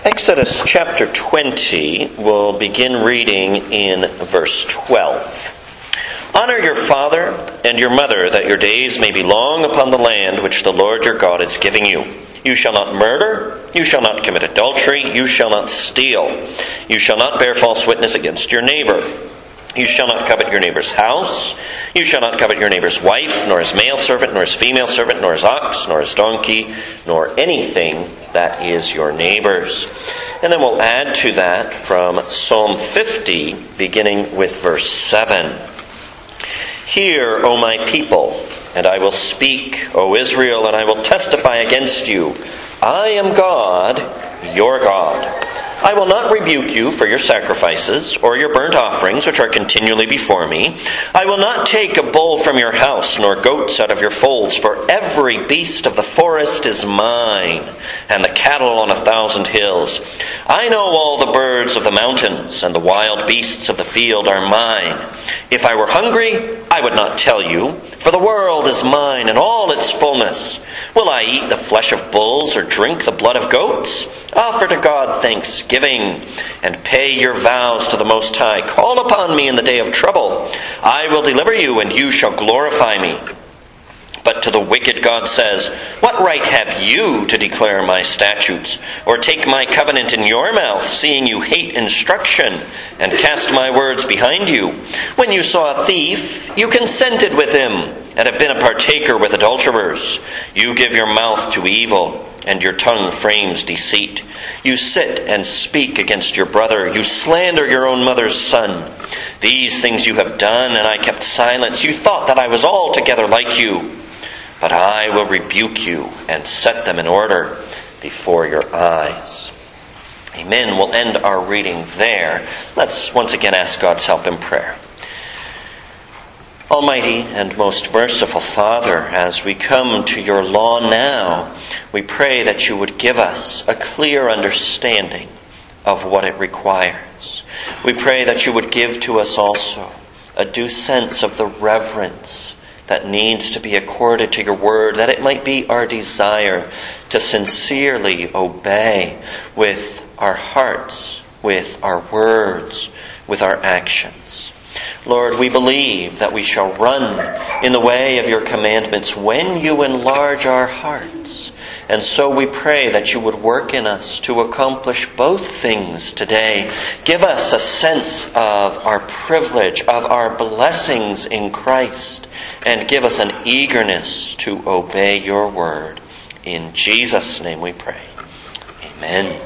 Exodus chapter 20, we'll begin reading in verse 12. Honor your father and your mother, that your days may be long upon the land which the Lord your God is giving you. You shall not murder, you shall not commit adultery, you shall not steal, you shall not bear false witness against your neighbor. You shall not covet your neighbor's house. You shall not covet your neighbor's wife, nor his male servant, nor his female servant, nor his ox, nor his donkey, nor anything that is your neighbor's. And then we'll add to that from Psalm 50, beginning with verse 7. Hear, O my people, and I will speak, O Israel, and I will testify against you. I am God, your God. I will not rebuke you for your sacrifices or your burnt offerings, which are continually before me. I will not take a bull from your house, nor goats out of your folds, for every beast of the forest is mine, and the cattle on 1,000 hills. I know all the birds of the mountains, and the wild beasts of the field are mine. If I were hungry, I would not tell you, for the world is mine, and all its fullness. Will I eat the flesh of bulls, or drink the blood of goats? Offer to God thanksgiving, and pay your vows to the Most High. Call upon me in the day of trouble. I will deliver you, and you shall glorify me. But to the wicked God says, what right have you to declare my statutes, or take my covenant in your mouth, seeing you hate instruction, and cast my words behind you? When you saw a thief, you consented with him, and have been a partaker with adulterers. You give your mouth to evil, and your tongue frames deceit. You sit and speak against your brother. You slander your own mother's son. These things you have done, and I kept silence. You thought that I was altogether like you. But I will rebuke you and set them in order before your eyes. Amen. We'll end our reading there. Let's once again ask God's help in prayer. Almighty and most merciful Father, as we come to your law now, we pray that you would give us a clear understanding of what it requires. We pray that you would give to us also a due sense of the reverence that needs to be accorded to your word, that it might be our desire to sincerely obey with our hearts, with our words, with our actions. Lord, we believe that we shall run in the way of your commandments when you enlarge our hearts. And so we pray that you would work in us to accomplish both things today. Give us a sense of our privilege, of our blessings in Christ, and give us an eagerness to obey your word. In Jesus' name we pray. Amen.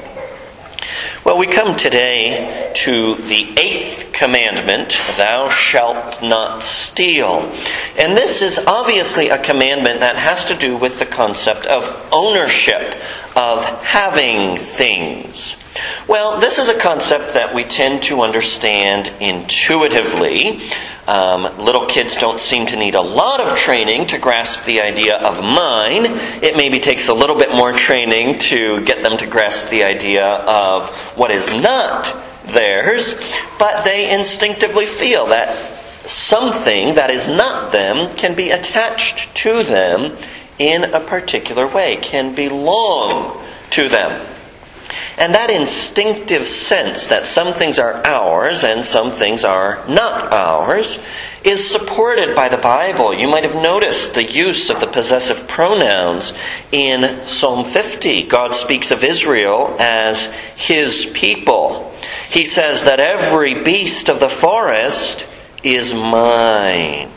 Well, we come today to the 8th commandment, thou shalt not steal. And this is obviously a commandment that has to do with the concept of ownership, of having things. Well, this is a concept that we tend to understand intuitively. Little kids don't seem to need a lot of training to grasp the idea of mine. It maybe takes a little bit more training to get them to grasp the idea of what is not theirs, but they instinctively feel that something that is not them can be attached to them in a particular way, can belong to them. And that instinctive sense that some things are ours and some things are not ours is supported by the Bible. You might have noticed the use of the possessive pronouns in Psalm 50. God speaks of Israel as his people. He says that every beast of the forest is mine.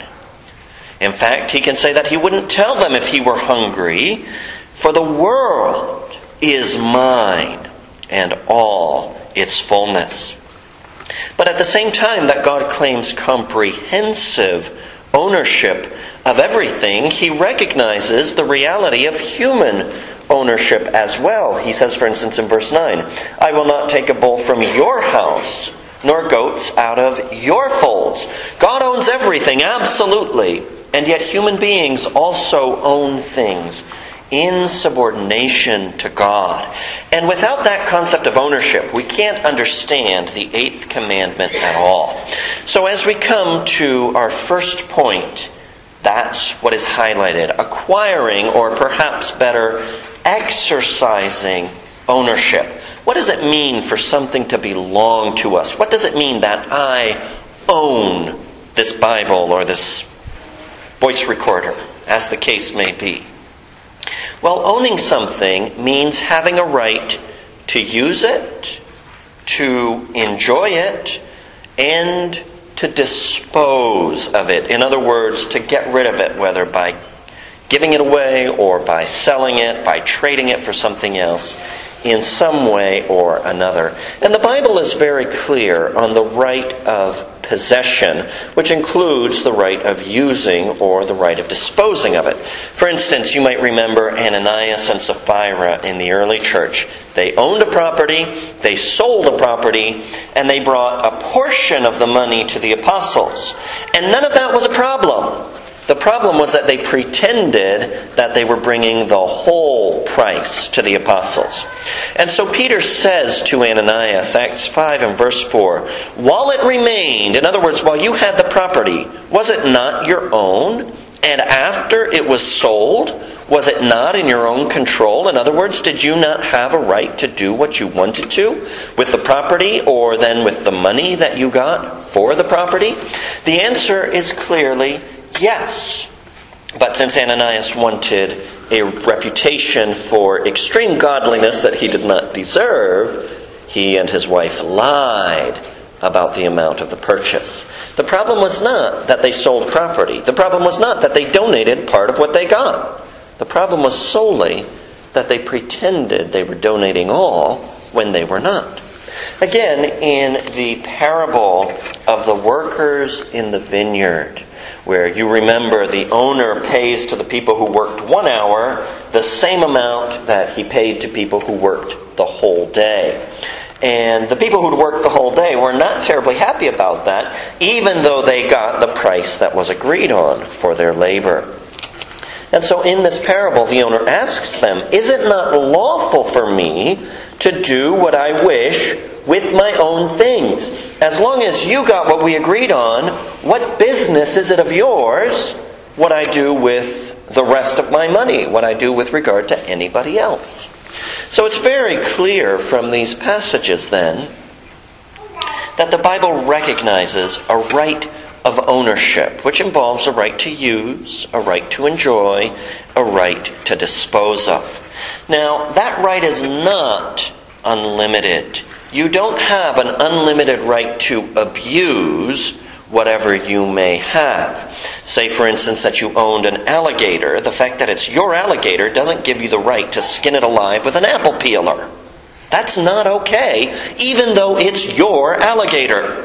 In fact, he can say that he wouldn't tell them if he were hungry, for the world is mine, and all its fullness. But at the same time that God claims comprehensive ownership of everything, he recognizes the reality of human ownership as well. He says, for instance, in verse 9, I will not take a bull from your house, nor goats out of your folds. God owns everything, absolutely. And yet human beings also own things in subordination to God. And without that concept of ownership, we can't understand the 8th commandment at all. So as we come to our first point, that's what is highlighted. Acquiring, or perhaps better, exercising ownership. What does it mean for something to belong to us? What does it mean that I own this Bible or this voice recorder, as the case may be? Well, owning something means having a right to use it, to enjoy it, and to dispose of it. In other words, to get rid of it, whether by giving it away or by selling it, by trading it for something else, in some way or another. And the Bible is very clear on the right of possession, which includes the right of using or the right of disposing of it. For instance, you might remember Ananias and Sapphira in the early church. They owned a property, they sold a property, and they brought a portion of the money to the apostles. And none of that was a problem. The problem was that they pretended that they were bringing the whole price to the apostles. And so Peter says to Ananias, Acts 5 and verse 4, while it remained, in other words, while you had the property, was it not your own? And after it was sold, was it not in your own control? In other words, did you not have a right to do what you wanted to with the property or then with the money that you got for the property? The answer is clearly yes. But since Ananias wanted a reputation for extreme godliness that he did not deserve, he and his wife lied about the amount of the purchase. The problem was not that they sold property. The problem was not that they donated part of what they got. The problem was solely that they pretended they were donating all when they were not. Again, in the parable of the workers in the vineyard, where you remember the owner pays to the people who worked 1 hour the same amount that he paid to people who worked the whole day. And the people who'd worked the whole day were not terribly happy about that, even though they got the price that was agreed on for their labor. And so in this parable, the owner asks them, is it not lawful for me to do what I wish with my own things? As long as you got what we agreed on, what business is it of yours what I do with the rest of my money, what I do with regard to anybody else? So it's very clear from these passages then that the Bible recognizes a right of ownership, which involves a right to use, a right to enjoy, a right to dispose of. Now, that right is not unlimited. You don't have an unlimited right to abuse whatever you may have. Say, for instance, that you owned an alligator. The fact that it's your alligator doesn't give you the right to skin it alive with an apple peeler. That's not okay, even though it's your alligator.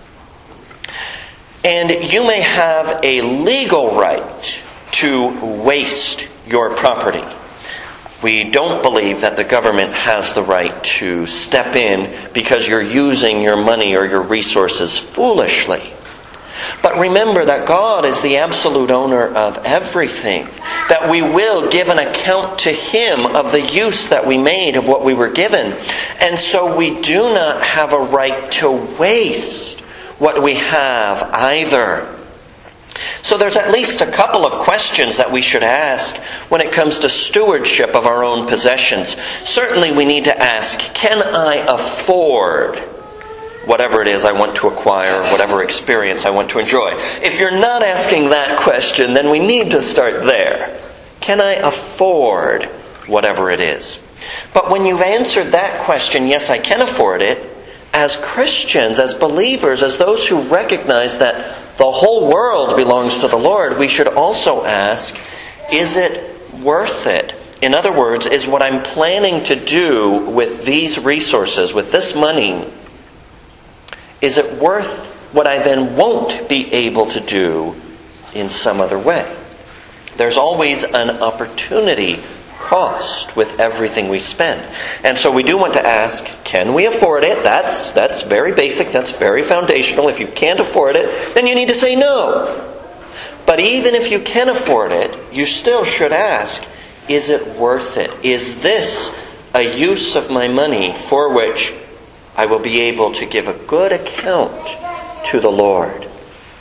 And you may have a legal right to waste your property. We don't believe that the government has the right to step in because you're using your money or your resources foolishly. But remember that God is the absolute owner of everything, that we will give an account to Him of the use that we made of what we were given. And so we do not have a right to waste what we have either. So there's at least a couple of questions that we should ask when it comes to stewardship of our own possessions. Certainly we need to ask, can I afford whatever it is I want to acquire, whatever experience I want to enjoy? If you're not asking that question, then we need to start there. Can I afford whatever it is? But when you've answered that question, yes, I can afford it, as Christians, as believers, as those who recognize that the whole world belongs to the Lord, we should also ask, is it worth it? In other words, is what I'm planning to do with these resources, with this money, is it worth what I then won't be able to do in some other way? There's always an opportunity cost with everything we spend. And so we do want to ask, can we afford it? That's very basic, that's very foundational. If you can't afford it, then you need to say no. But even if you can afford it, you still should ask, is it worth it? Is this a use of my money for which I will be able to give a good account to the Lord?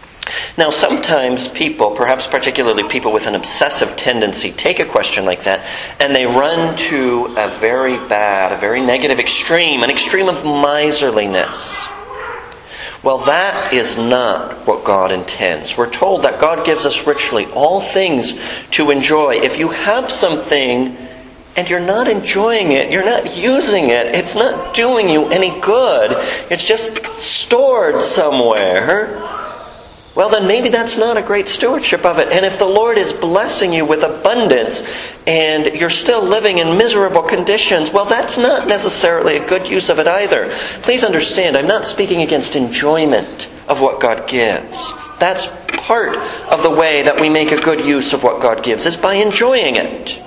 Now, sometimes people, perhaps particularly people with an obsessive tendency, take a question like that and they run to a very bad, a very negative extreme, an extreme of miserliness. Well, that is not what God intends. We're told that God gives us richly all things to enjoy. If you have something and you're not enjoying it, you're not using it, it's not doing you any good, it's just stored somewhere, well, then maybe that's not a great stewardship of it. And if the Lord is blessing you with abundance and you're still living in miserable conditions, well, that's not necessarily a good use of it either. Please understand, I'm not speaking against enjoyment of what God gives. That's part of the way that we make a good use of what God gives, is by enjoying it.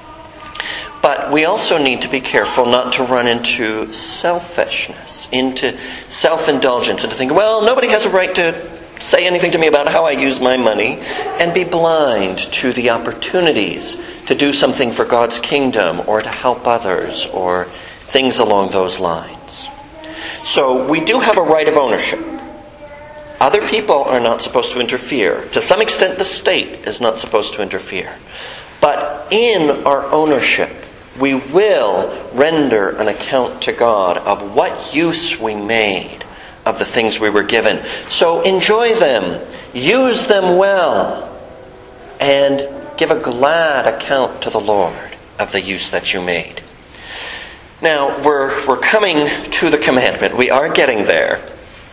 But we also need to be careful not to run into selfishness, into self-indulgence, and to think, well, nobody has a right to say anything to me about how I use my money, and be blind to the opportunities to do something for God's kingdom or to help others or things along those lines. So we do have a right of ownership. Other people are not supposed to interfere. To some extent, the state is not supposed to interfere. But in our ownership, we will render an account to God of what use we made of the things we were given. So enjoy them, use them well, and give a glad account to the Lord of the use that you made. Now, we're coming to the commandment. We are getting there.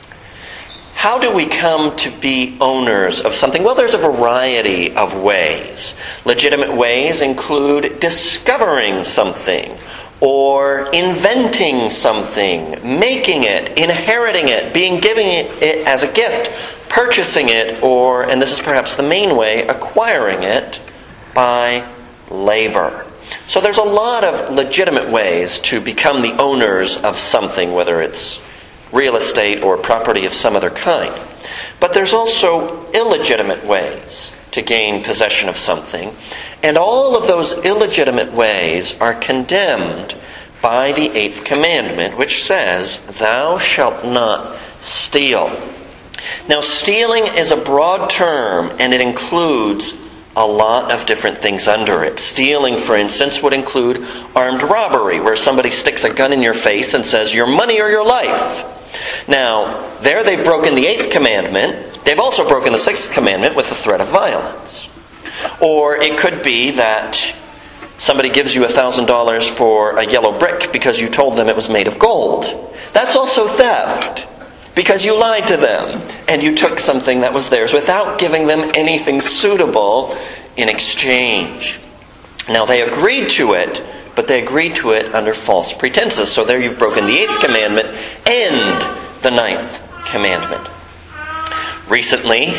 How do we come to be owners of something? Well, there's a variety of ways. Legitimate ways include discovering something, or inventing something, making it, inheriting it, being given it as a gift, purchasing it, or, and this is perhaps the main way, acquiring it by labor. So there's a lot of legitimate ways to become the owners of something, whether it's real estate or property of some other kind. But there's also illegitimate ways to gain possession of something. And all of those illegitimate ways are condemned by the 8th commandment, which says, "Thou shalt not steal." Now, stealing is a broad term, and it includes a lot of different things under it. Stealing, for instance, would include armed robbery, where somebody sticks a gun in your face and says, "Your money or your life." Now, there they've broken the 8th commandment. They've also broken the 6th commandment with the threat of violence. Or it could be that somebody gives you $1,000 for a yellow brick because you told them it was made of gold. That's also theft, because you lied to them and you took something that was theirs without giving them anything suitable in exchange. Now, they agreed to it, but they agreed to it under false pretenses. So there you've broken the 8th commandment and the 9th commandment. Recently,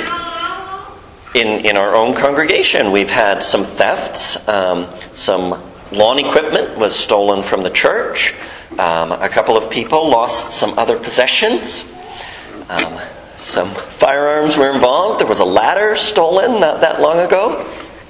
in our own congregation, we've had some thefts. Some lawn equipment was stolen from the church. A couple of people lost some other possessions. Some firearms were involved. There was a ladder stolen not that long ago.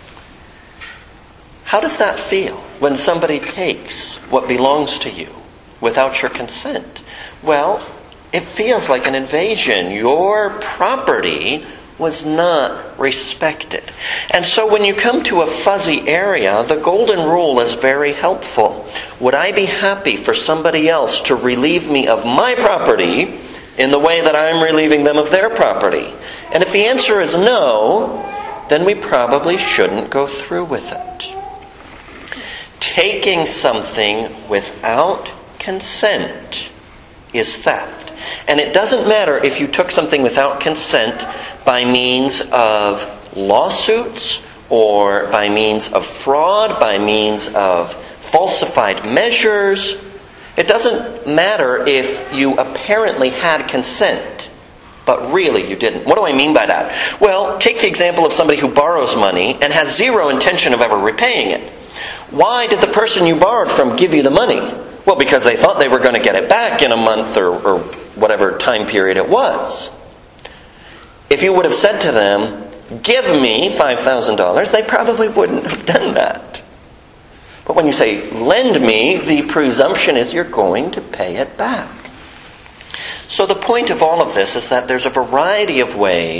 How does that feel when somebody takes what belongs to you without your consent? Well, it feels like an invasion. Your property was not respected. And so when you come to a fuzzy area, the golden rule is very helpful. Would I be happy for somebody else to relieve me of my property in the way that I'm relieving them of their property? And if the answer is no, then we probably shouldn't go through with it. Taking something without consent is theft. And it doesn't matter if you took something without consent by means of lawsuits or by means of fraud, by means of falsified measures. It doesn't matter if you apparently had consent, but really you didn't. What do I mean by that? Well, take the example of somebody who borrows money and has zero intention of ever repaying it. Why did the person you borrowed from give you the money? Well, because they thought they were going to get it back in a month or whatever time period it was. If you would have said to them, "Give me $5,000, they probably wouldn't have done that. But when you say, "Lend me," the presumption is you're going to pay it back. So the point of all of this is that there's a variety of ways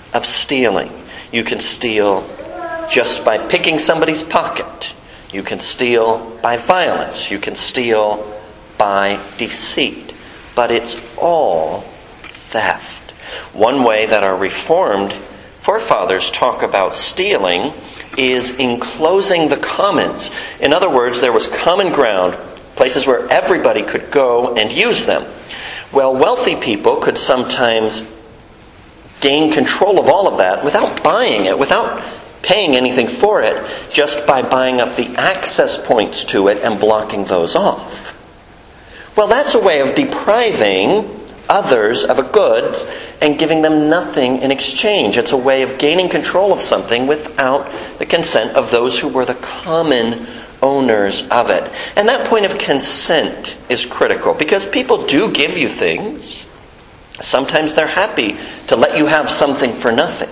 of stealing. You can steal just by picking somebody's pocket. You can steal by violence. You can steal by deceit. But it's all theft. One way that our Reformed forefathers talk about stealing is enclosing the commons. In other words, there was common ground, places where everybody could go and use them. Well, wealthy people could sometimes gain control of all of that without buying it, without paying anything for it, just by buying up the access points to it and blocking those off. Well, that's a way of depriving others of a good and giving them nothing in exchange. It's a way of gaining control of something without the consent of those who were the common owners of it. And that point of consent is critical, because people do give you things. Sometimes they're happy to let you have something for nothing.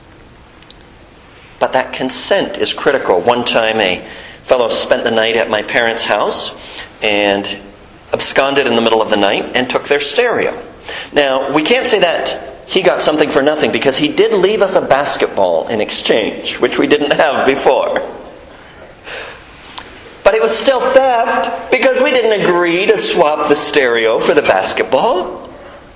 But that consent is critical. One time a fellow spent the night at my parents' house and absconded in the middle of the night and took their stereo. Now, we can't say that he got something for nothing, because he did leave us a basketball in exchange, which we didn't have before. But it was still theft, because we didn't agree to swap the stereo for the basketball.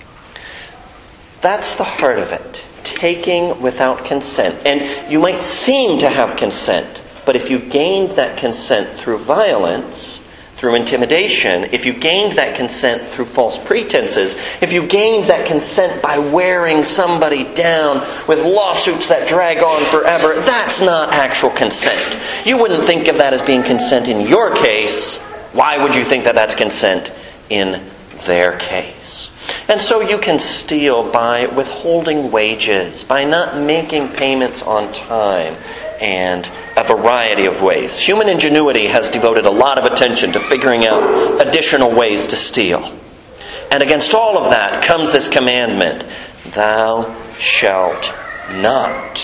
That's the heart of it. Taking without consent. And you might seem to have consent, but if you gained that consent through violence, through intimidation, if you gained that consent through false pretenses, if you gained that consent by wearing somebody down with lawsuits that drag on forever, that's not actual consent. You wouldn't think of that as being consent in your case. Why would you think that that's consent in their case? And so you can steal by withholding wages, by not making payments on time, and a variety of ways. Human ingenuity has devoted a lot of attention to figuring out additional ways to steal. And against all of that comes this commandment, thou shalt not.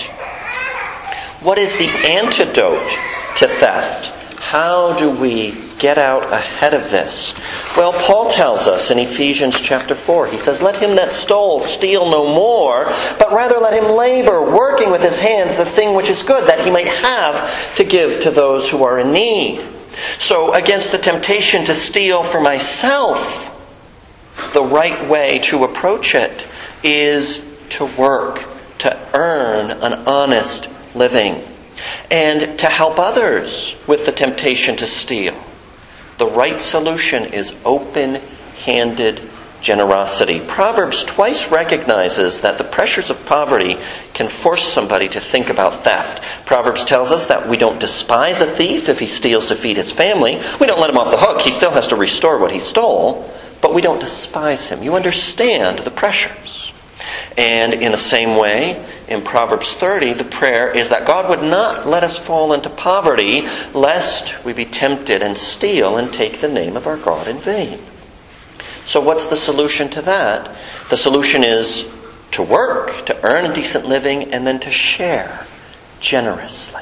What is the antidote to theft? How do we get out ahead of this? Well, Paul tells us in Ephesians chapter 4, he says, let him that stole steal no more, but rather let him labor, working with his hands the thing which is good, that he might have to give to those who are in need. So against the temptation to steal for myself, the right way to approach it is to work, to earn an honest living, and to help others with the temptation to steal. The right solution is open-handed generosity. Proverbs twice recognizes that the pressures of poverty can force somebody to think about theft. Proverbs tells us that we don't despise a thief if he steals to feed his family. We don't let him off the hook. He still has to restore what he stole, but we don't despise him. You understand the pressures. And in the same way, in Proverbs 30, the prayer is that God would not let us fall into poverty, lest we be tempted and steal and take the name of our God in vain. So what's the solution to that? The solution is to work, to earn a decent living, and then to share generously.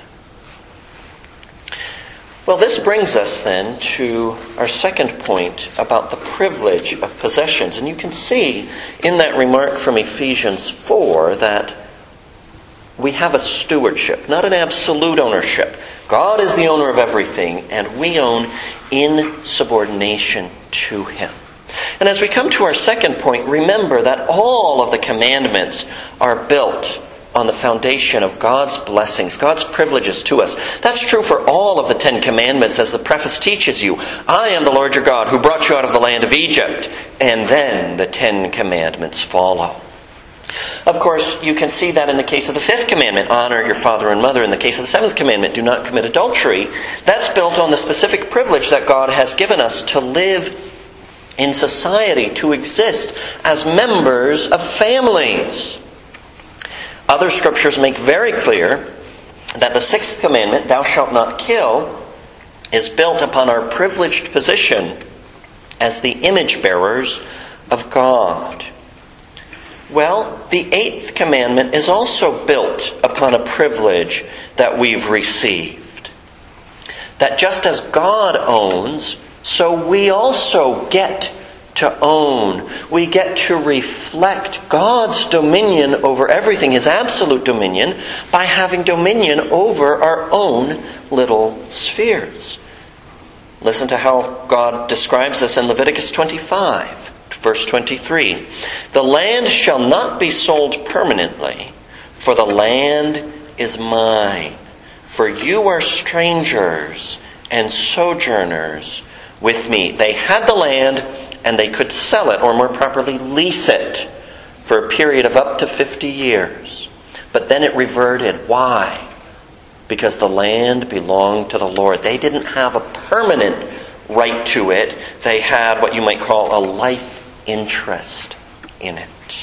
Well, this brings us then to our second point about the privilege of possessions. And you can see in that remark from Ephesians 4 that we have a stewardship, not an absolute ownership. God is the owner of everything, and we own in subordination to Him. And as we come to our second point, remember that all of the commandments are built on the foundation of God's blessings, God's privileges to us. That's true for all of the 10 Commandments, as the preface teaches you. I am the Lord your God who brought you out of the land of Egypt. And then the 10 Commandments follow. Of course, you can see that in the case of the 5th commandment, honor your father and mother. In the case of the 7th commandment, do not commit adultery. That's built on the specific privilege that God has given us to live in society, to exist as members of families. Other scriptures make very clear that the 6th commandment, thou shalt not kill, is built upon our privileged position as the image bearers of God. Well, the 8th commandment is also built upon a privilege that we've received. That just as God owns, so we also get to own. We get to reflect God's dominion over everything, His absolute dominion, by having dominion over our own little spheres. Listen to how God describes this in Leviticus 25. Verse 23, "The land shall not be sold permanently, for the land is mine. For you are strangers and sojourners with me." They had the land and they could sell it, or more properly lease it, for a period of up to 50 years. But then it reverted. Why? Because the land belonged to the Lord. They didn't have a permanent right to it. They had what you might call a life interest in it.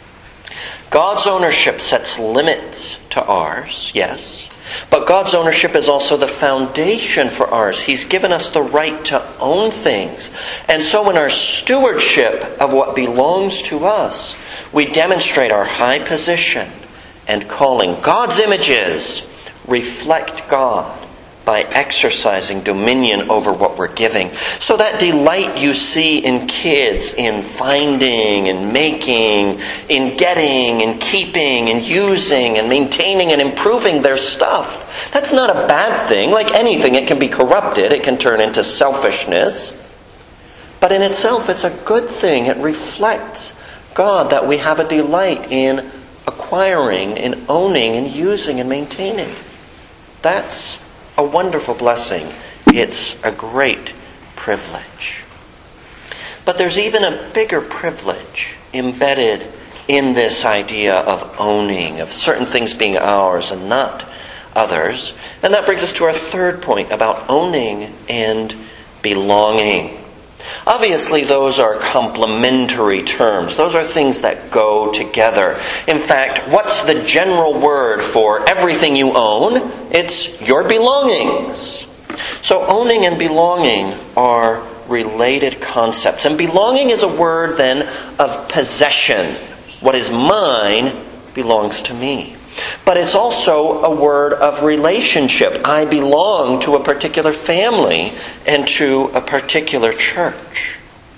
God's ownership sets limits to ours, yes, but God's ownership is also the foundation for ours. He's given us the right to own things. And so in our stewardship of what belongs to us, we demonstrate our high position and calling. God's images reflect God by exercising dominion over what we're giving. So that delight you see in kids in finding and making, in getting and keeping and using and maintaining and improving their stuff, that's not a bad thing. Like anything, it can be corrupted. It can turn into selfishness. But in itself, it's a good thing. It reflects God, that we have a delight in acquiring, in owning, and using and maintaining. That's a wonderful blessing. It's a great privilege. But there's even a bigger privilege embedded in this idea of owning, of certain things being ours and not others. And that brings us to our third point about owning and belonging. Obviously, those are complementary terms. Those are things that go together. In fact, what's the general word for everything you own? It's your belongings. So owning and belonging are related concepts. And belonging is a word then of possession. What is mine belongs to me. But it's also a word of relationship. I belong to a particular family and to a particular church.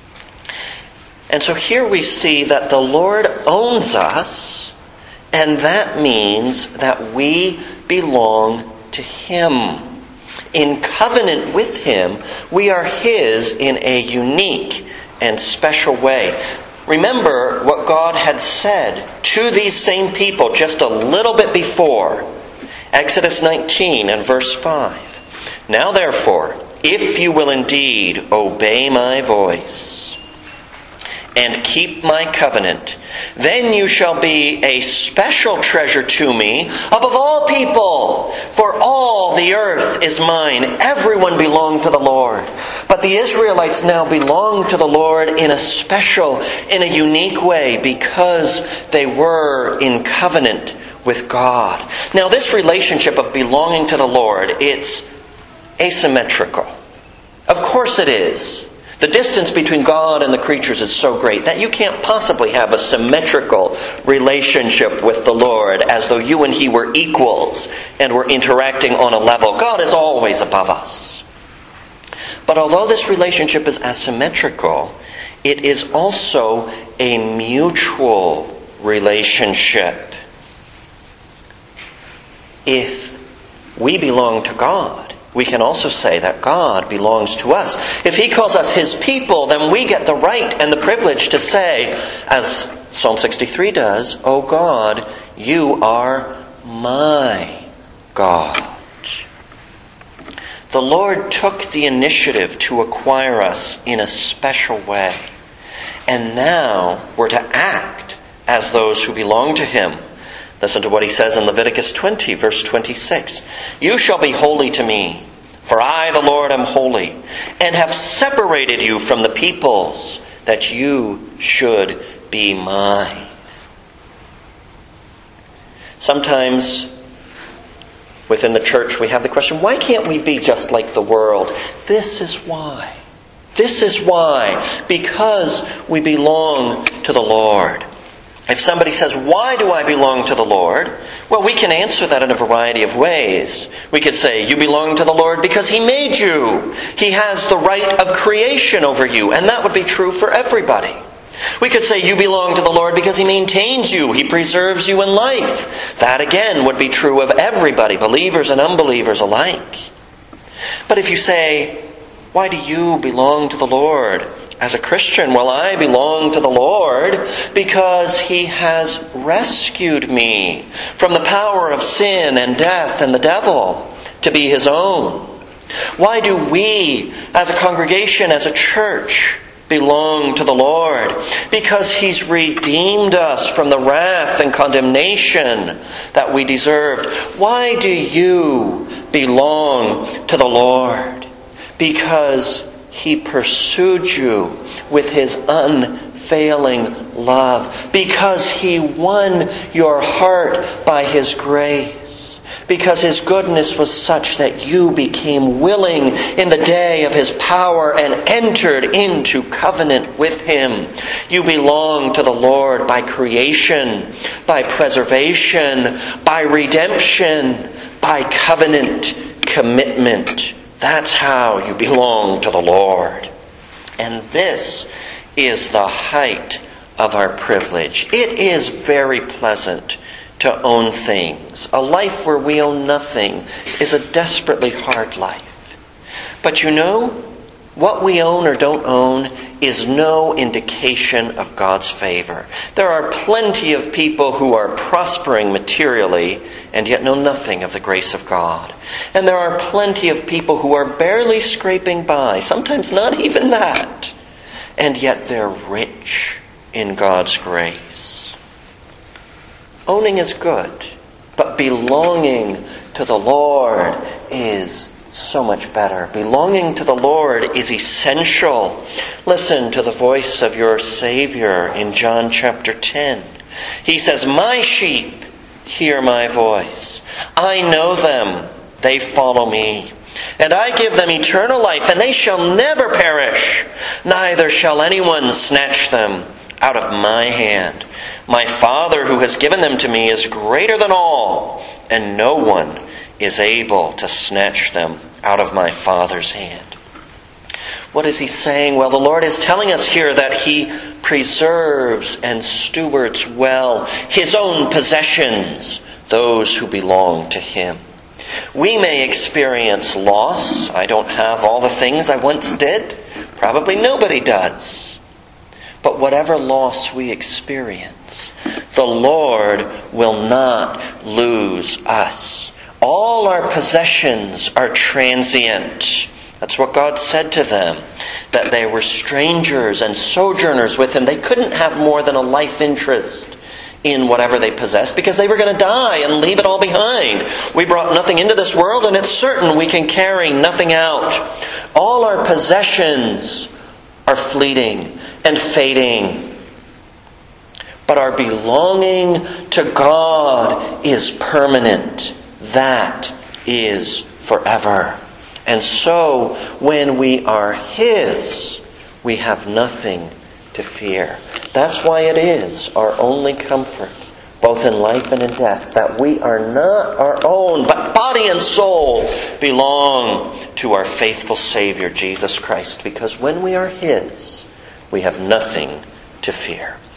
And so here we see that the Lord owns us, and that means that we belong to Him. In covenant with Him, we are His in a unique and special way. Remember what God had said to these same people just a little bit before. Exodus 19 and verse 5. "Now therefore, if you will indeed obey my voice and keep my covenant, then you shall be a special treasure to me above all people. For all the earth is mine." Everyone belonged to the Lord. But the Israelites now belong to the Lord in a special, in a unique way, because they were in covenant with God. Now this relationship of belonging to the Lord, it's asymmetrical. Of course it is. The distance between God and the creatures is so great that you can't possibly have a symmetrical relationship with the Lord as though you and He were equals and were interacting on a level. God is always above us. But although this relationship is asymmetrical, it is also a mutual relationship. If we belong to God, we can also say that God belongs to us. If He calls us His people, then we get the right and the privilege to say, as Psalm 63 does, "O God, you are my God." The Lord took the initiative to acquire us in a special way. And now we're to act as those who belong to Him. Listen to what He says in Leviticus 20, verse 26. "You shall be holy to me, for I, the Lord, am holy, and have separated you from the peoples, that you should be mine." Sometimes within the church we have the question, why can't we be just like the world? This is why. This is why. Because we belong to the Lord. If somebody says, why do I belong to the Lord? Well, we can answer that in a variety of ways. We could say, you belong to the Lord because He made you. He has the right of creation over you, and that would be true for everybody. We could say, you belong to the Lord because He maintains you. He preserves you in life. That again would be true of everybody, believers and unbelievers alike. But if you say, why do you belong to the Lord? As a Christian, well, I belong to the Lord because He has rescued me from the power of sin and death and the devil to be His own. Why do we, as a congregation, as a church, belong to the Lord? Because He's redeemed us from the wrath and condemnation that we deserved. Why do you belong to the Lord? Because He pursued you with His unfailing love. Because He won your heart by His grace. Because His goodness was such that you became willing in the day of His power and entered into covenant with Him. You belong to the Lord by creation, by preservation, by redemption, by covenant commitment. That's how you belong to the Lord. And this is the height of our privilege. It is very pleasant to own things. A life where we own nothing is a desperately hard life. But you know, what we own or don't own is no indication of God's favor. There are plenty of people who are prospering materially and yet know nothing of the grace of God. And there are plenty of people who are barely scraping by, sometimes not even that, and yet they're rich in God's grace. Owning is good, but belonging to the Lord is so much better. Belonging to the Lord is essential. Listen to the voice of your Savior in John chapter 10. He says, my sheep hear my voice. I know them. They follow me. And I give them eternal life, and they shall never perish. Neither shall anyone snatch them out of my hand. My Father who has given them to me is greater than all, and no one is able to snatch them out of my Father's hand. What is He saying? Well, the Lord is telling us here that He preserves and stewards well His own possessions, those who belong to Him. We may experience loss. I don't have all the things I once did. Probably nobody does. But whatever loss we experience, the Lord will not lose us. All our possessions are transient. That's what God said to them, that they were strangers and sojourners with Him. They couldn't have more than a life interest in whatever they possessed because they were going to die and leave it all behind. We brought nothing into this world, and it's certain we can carry nothing out. All our possessions are fleeting and fading. But our belonging to God is permanent. That is forever. And so, when we are His, we have nothing to fear. That's why it is our only comfort, both in life and in death, that we are not our own, but body and soul belong to our faithful Savior, Jesus Christ. Because when we are His, we have nothing to fear.